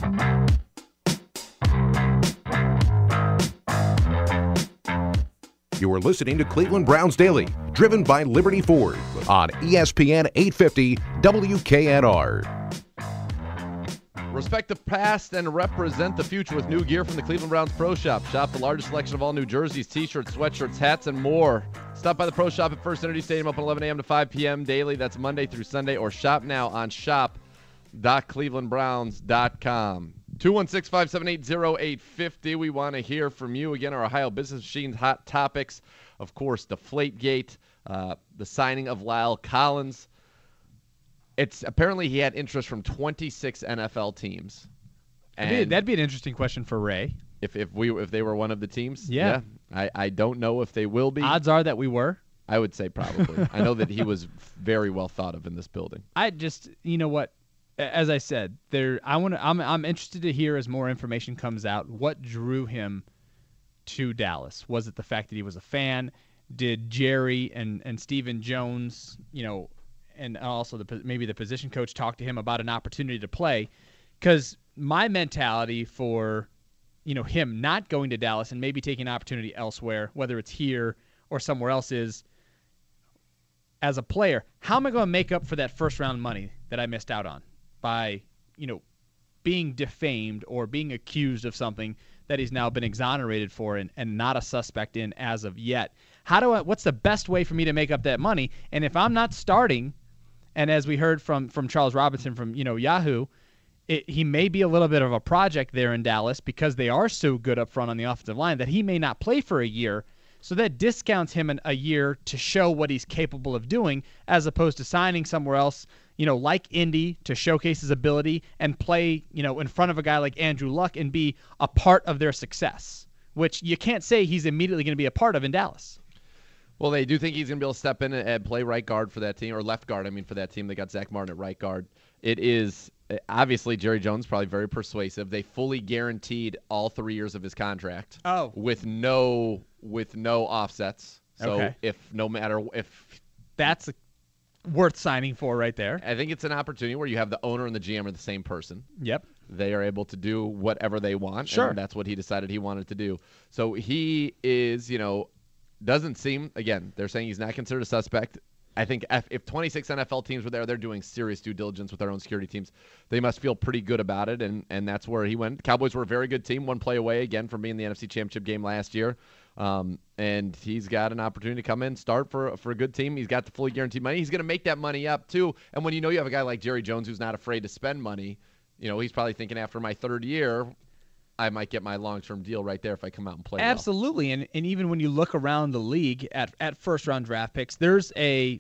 You are listening to Cleveland Browns Daily, driven by Liberty Ford on ESPN 850 WKNR. Respect the past and represent the future with new gear from the Cleveland Browns Pro Shop. Shop the largest selection of all new jerseys, t-shirts, sweatshirts, hats, and more. Stop by the Pro Shop at First Energy Stadium open 11 a.m. to 5 p.m. daily. That's Monday through Sunday. Or shop now on shop.clevelandbrowns.com. 216-578-0850. We want to hear from you. Again, our Ohio Business Machine's hot topics. Of course, Deflategate, the signing of La'el Collins. It's apparently he had interest from 26 NFL teams. And that'd be an interesting question for Ray. If they were one of the teams? Yeah. I don't know if they will be. Odds are that we were. I would say probably. I know that he was very well thought of in this building. You know what? As I said, I'm interested to hear as more information comes out what drew him to Dallas. Was it the fact that he was a fan? Did Jerry and Stephen Jones, and also maybe the position coach talk to him about an opportunity to play? Because my mentality for him not going to Dallas and maybe taking an opportunity elsewhere, whether it's here or somewhere else, is as a player, how am I going to make up for that first round money that I missed out on by being defamed or being accused of something that he's now been exonerated for and not a suspect in as of yet? What's the best way for me to make up that money? And if I'm not starting, and as we heard from Charles Robinson from Yahoo, he may be a little bit of a project there in Dallas because they are so good up front on the offensive line that he may not play for a year. So that discounts him a year to show what he's capable of doing, as opposed to signing somewhere else, like Indy, to showcase his ability and play, in front of a guy like Andrew Luck and be a part of their success, which you can't say he's immediately going to be a part of in Dallas. Well, they do think he's going to be able to step in and play right guard for that team, or left guard, for that team. They got Zach Martin at right guard. It is obviously Jerry Jones, probably very persuasive. They fully guaranteed all 3 years of his contract. Oh. With no offsets. So Okay. if That's worth signing for right there. I think it's an opportunity where you have the owner and the GM are the same person. Yep. They are able to do whatever they want. Sure. And that's what he decided he wanted to do. So he is, doesn't seem, again, they're saying he's not considered a suspect. I think if 26 NFL teams were there, they're doing serious due diligence with their own security teams. They must feel pretty good about it, and that's where he went. Cowboys were a very good team, one play away, again, from being in the NFC Championship game last year. And he's got an opportunity to come in, start for a good team. He's got the fully guaranteed money. He's going to make that money up, too. And when you have a guy like Jerry Jones who's not afraid to spend money, he's probably thinking after my third year, I might get my long-term deal right there if I come out and play Absolutely. well. And even when you look around the league at first-round draft picks, there's a,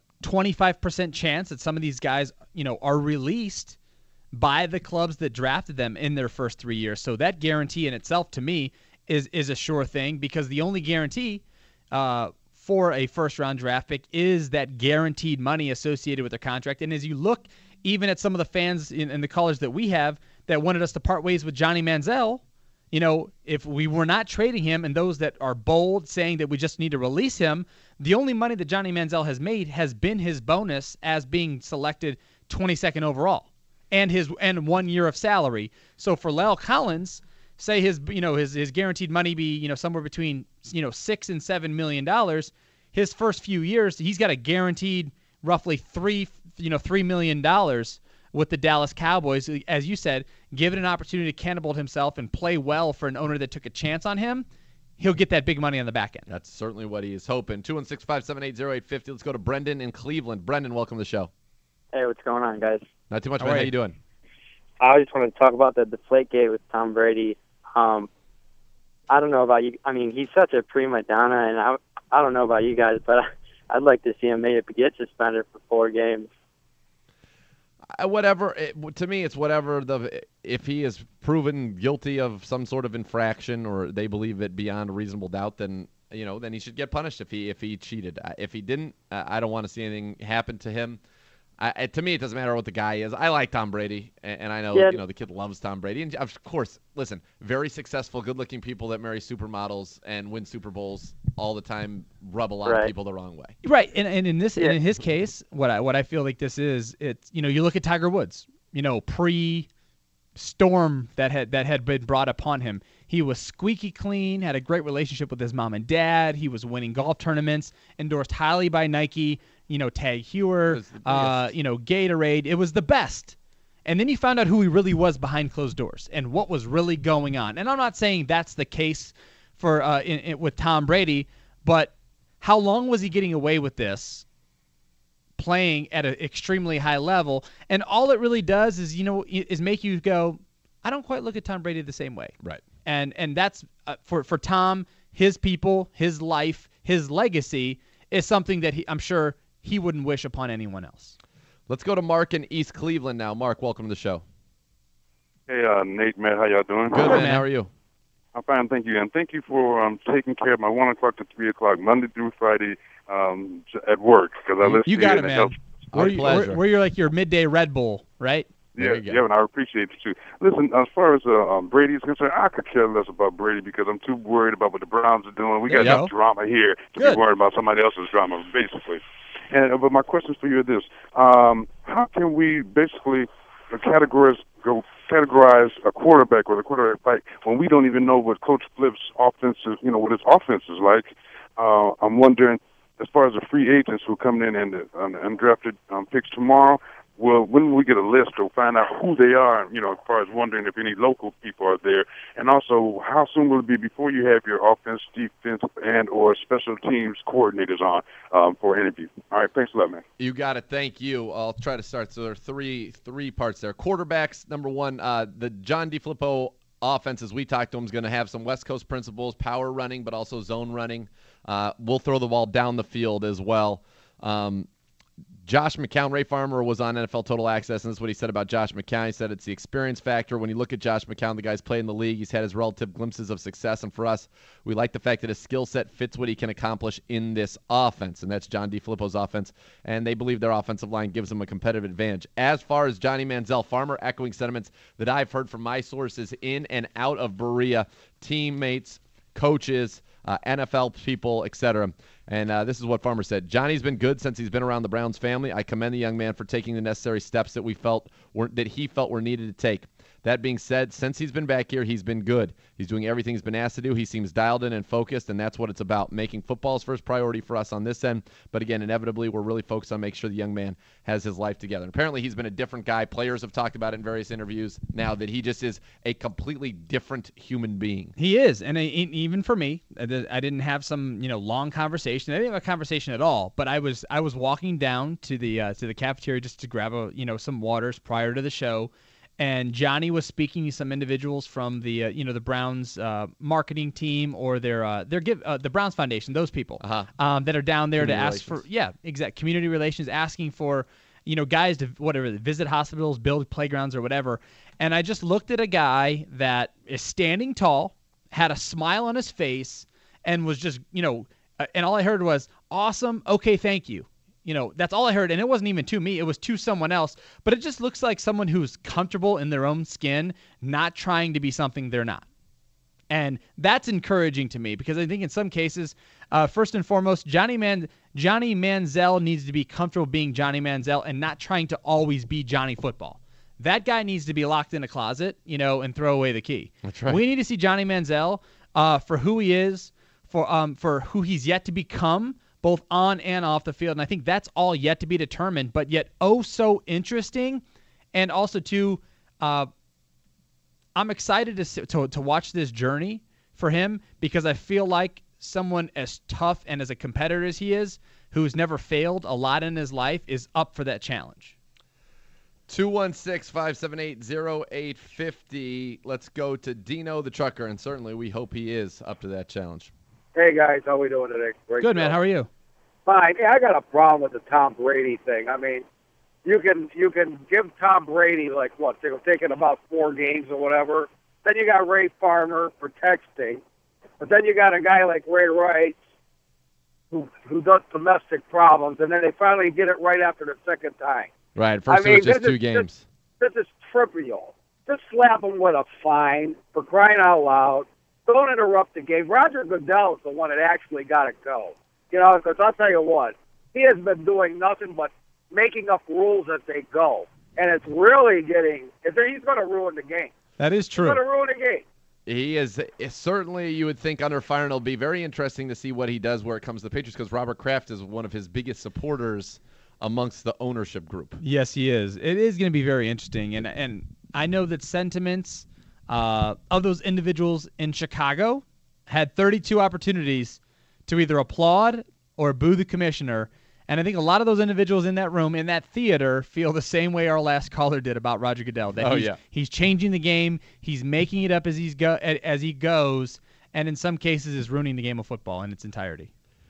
25% chance that some of these guys, are released by the clubs that drafted them in their first 3 years. So that guarantee in itself, to me, is a sure thing, because the only guarantee for a first-round draft pick is that guaranteed money associated with their contract. And as you look even at some of the fans in the callers that we have that wanted us to part ways with Johnny Manziel, if we were not trading him, and those that are bold saying that we just need to release him, the only money that Johnny Manziel has made has been his bonus as being selected 22nd overall and 1 year of salary. So for La'el Collins, say his guaranteed money be somewhere between $6 and $7 million. His first few years, he's got a guaranteed roughly $3 million with the Dallas Cowboys. As you said, given an opportunity to catapult himself and play well for an owner that took a chance on him, he'll get that big money on the back end. That's certainly what he is hoping. 216-578-0850. Let's go to Brendan in Cleveland. Brendan, welcome to the show. Hey, what's going on, guys? Not too much, man. How you doing? I just wanted to talk about the Deflategate with Tom Brady. I don't know about you. He's such a prima donna, and I don't know about you guys, but I'd like to see him maybe get suspended for 4 games. Whatever. To me, it's whatever. If he is proven guilty of some sort of infraction, or they believe it beyond a reasonable doubt, then he should get punished if he cheated. If he didn't, I don't want to see anything happen to him. To me, it doesn't matter what the guy is. I like Tom Brady, and I know the kid loves Tom Brady. And of course, listen, very successful, good-looking people that marry supermodels and win Super Bowls all the time rub a lot of people the wrong way. Right, and in his case, what I feel like this is, it's you look at Tiger Woods, pre storm that had been brought upon him. He was squeaky clean, had a great relationship with his mom and dad. He was winning golf tournaments, endorsed highly by Nike, Tag Heuer, Gatorade. It was the best. And then he found out who he really was behind closed doors and what was really going on. And I'm not saying that's the case for with Tom Brady, but how long was he getting away with this, playing at an extremely high level? And all it really does is, is make you go, I don't quite look at Tom Brady the same way. Right. And that's for Tom, his people, his life, his legacy is something that I'm sure he wouldn't wish upon anyone else. Let's go to Mark in East Cleveland now. Mark, welcome to the show. Hey, Nate, Matt, how y'all doing? Good, man. How are you? I'm fine, thank you. And thank you for taking care of my 1 o'clock to 3 o'clock, Monday through Friday at work. Because I listen you to got you it, and man. Our pleasure. Where you're like your midday Red Bull, right? Yeah, and I appreciate it too. Listen, as far as Brady is concerned, I could care less about Brady because I'm too worried about what the Browns are doing. We got enough drama here to be worried about somebody else's drama, basically. But my question for you is this: how can we basically categorize a quarterback or the quarterback fight when we don't even know what Coach Flip's offense is, what his offense is like? I'm wondering, as far as the free agents who are coming in and undrafted picks tomorrow, well, when will we get a list to find out who they are, as far as wondering if any local people are there? And also, how soon will it be before you have your offense, defense, and or special teams coordinators on for an interview? All right, thanks a lot, man. You got it. Thank you. I'll try to start. So there are three parts there. Quarterbacks, number one, the John DeFilippo offense, as we talked to him, is going to have some West Coast principles, power running, but also zone running. We'll throw the ball down the field as well. Josh McCown, Ray Farmer was on NFL Total Access, and this is what he said about Josh McCown. He said it's the experience factor. When you look at Josh McCown, the guy's played in the league. He's had his relative glimpses of success, and for us, we like the fact that his skill set fits what he can accomplish in this offense, and that's John DeFilippo's offense, and they believe their offensive line gives them a competitive advantage. As far as Johnny Manziel, Farmer echoing sentiments that I've heard from my sources in and out of Berea, teammates, coaches, NFL people, etc. And this is what Farmer said. Johnny's been good since he's been around the Browns family. I commend the young man for taking the necessary steps that he felt were needed to take. That being said, since he's been back here, he's been good. He's doing everything he's been asked to do. He seems dialed in and focused, and that's what it's about. Making football's first priority for us on this end. But again, inevitably, we're really focused on making sure the young man has his life together. And apparently, he's been a different guy. Players have talked about it in various interviews now that he just is a completely different human being. He is, and even for me, I didn't have some long conversation. I didn't have a conversation at all. But I was walking down to the cafeteria just to grab some waters prior to the show. And Johnny was speaking to some individuals from the the Browns marketing team or the Browns Foundation, those people that are down there to ask for community relations, asking for guys to visit hospitals, build playgrounds or whatever. And I just looked at a guy that is standing tall, had a smile on his face, and was just and all I heard was awesome. Okay, thank you. That's all I heard, and it wasn't even to me. It was to someone else, but it just looks like someone who's comfortable in their own skin, not trying to be something they're not. And that's encouraging to me because I think in some cases, first and foremost, Johnny Manziel needs to be comfortable being Johnny Manziel and not trying to always be Johnny Football. That guy needs to be locked in a closet, and throw away the key. That's right. We need to see Johnny Manziel for who he is, for who he's yet to become, both on and off the field. And I think that's all yet to be determined, but yet so interesting. And also, too, I'm excited to watch this journey for him because I feel like someone as tough and as a competitor as he is, who's never failed a lot in his life, is up for that challenge. 216-578-0850. Let's go to Dino the trucker, and certainly we hope he is up to that challenge. Hey, guys, how we doing today? Great Good, man. How are you? Fine. Yeah, I got a problem with the Tom Brady thing. I mean, you can give Tom Brady, taking about 4 games or whatever. Then you got Ray Farmer for texting. But then you got a guy like Ray Rice who does domestic problems, and then they finally get it right after the second time. Right. First it was just 2 games. This is trivial. Just slap him with a fine for crying out loud. Don't interrupt the game. Roger Goodell is the one that actually got to go. Because I'll tell you what, he has been doing nothing but making up rules as they go. and it's really getting. He's going to ruin the game. That is true. He's going to ruin the game. He is certainly, you would think, under fire, and it'll be very interesting to see what he does where it comes to the Patriots, because Robert Kraft is one of his biggest supporters amongst the ownership group. Yes, he is. It is going to be very interesting, and I know that sentiments of those individuals in Chicago had 32 opportunities to either applaud or boo the commissioner. And I think a lot of those individuals in that room, in that theater, feel the same way our last caller did about Roger Goodell. That he's changing the game, he's making it up as he goes, and in some cases is ruining the game of football in its entirety.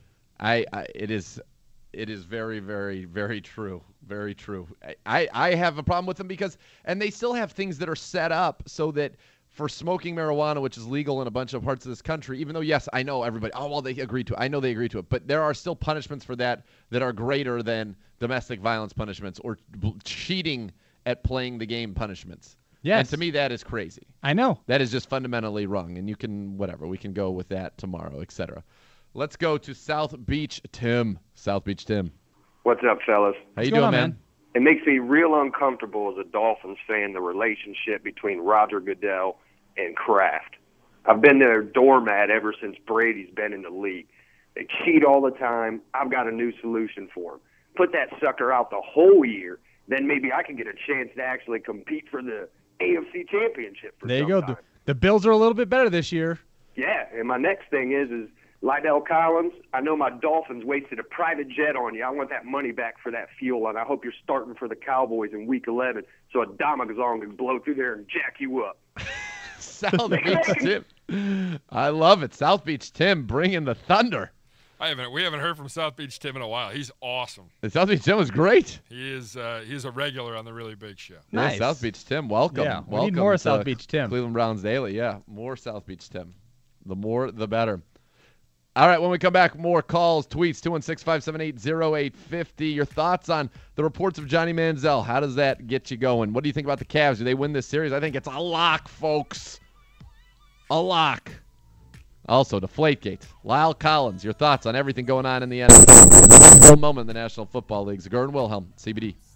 It is very, very, very true. Very true. I have a problem with them and they still have things that are set up so that for smoking marijuana, which is legal in a bunch of parts of this country, even though, yes, I know everybody, they agreed to it. I know they agreed to it. But there are still punishments for that are greater than domestic violence punishments or cheating at playing the game punishments. Yes. And to me, that is crazy. I know. That is just fundamentally wrong. And we can go with that tomorrow, etc. Let's go to South Beach Tim. South Beach Tim. What's up, fellas? How you doing, man? It makes me real uncomfortable as a Dolphins fan, the relationship between Roger Goodell and Kraft. I've been their doormat ever since Brady's been in the league. They cheat all the time. I've got a new solution for them. Put that sucker out the whole year, then maybe I can get a chance to actually compete for the AFC Championship for There you some go. time. The Bills are a little bit better this year. Yeah, and my next thing is Lydell Collins, I know my Dolphins wasted a private jet on you. I want that money back for that fuel, and I hope you're starting for the Cowboys in Week 11 so Adamagazong can blow through there and jack you up. South Beach Tim. I love it. South Beach Tim bringing the thunder. We haven't heard from South Beach Tim in a while. He's awesome. South Beach Tim was great. He's a regular on the Really Big Show. Nice. Yeah, South Beach Tim, welcome. Yeah, we welcome need more to South Beach Tim. Cleveland Browns Daily. Yeah, more South Beach Tim. The more, the better. All right, when we come back, more calls, tweets, 216-578-0850. Your thoughts on the reports of Johnny Manziel. How does that get you going? What do you think about the Cavs? Do they win this series? I think it's a lock, folks. A lock. Also, Deflategate. Lyle Collins, your thoughts on everything going on in the NFL. Moment in the National Football League. Zagor and Wilhelm, CBD.